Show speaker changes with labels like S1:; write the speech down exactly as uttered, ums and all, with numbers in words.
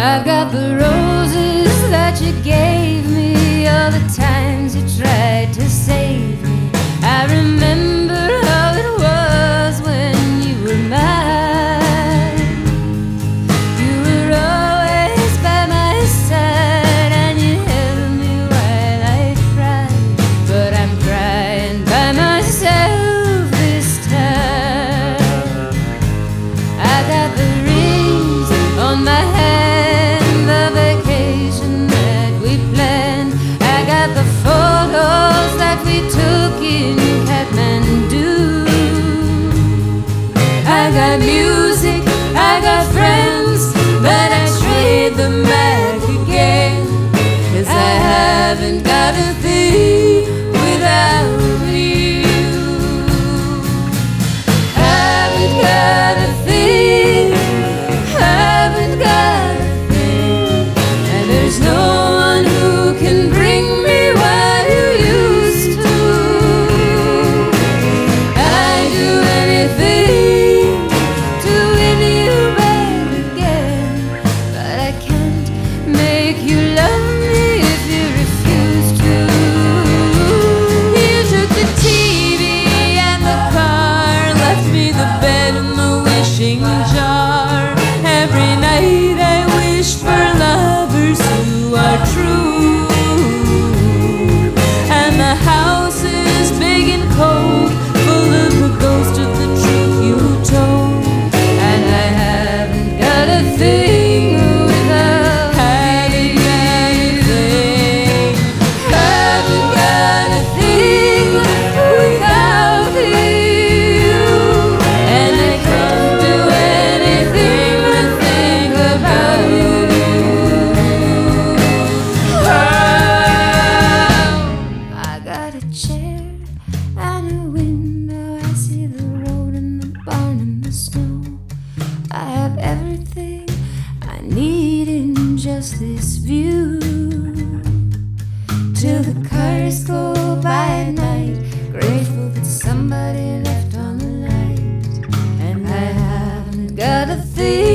S1: I've got the roses that you gave me, all the times you tried to save me. I remember how it was when you were mine. You were always by my side, and you held me while I cried. But I'm crying by myself this time. I got the rings on my hand, the vacation that we planned. I got the photos that we took in Kathmandu. I got music, I got friends, but I trade them back again. 'Cause I haven't got a thing without you. Haven't got a thing, haven't got a thing, and there's no one who can bring me what you used to. I'd do anything to win you back again, but I can't make you love me if you refuse to. You took the T V and the car, left me the bed and the wishing jar. Every night I wish for lovers who are true. And the house is big and cold, full of the ghost of the truth you told. And I haven't got a thing without having anything. Haven't got a thing without you. And I can't do anything but think about you. I got a chair and a window. I see the road and the barn and the snow. I have everything I need in just this view. Till the cars go by at night, grateful that somebody left on the light. And I haven't got a thing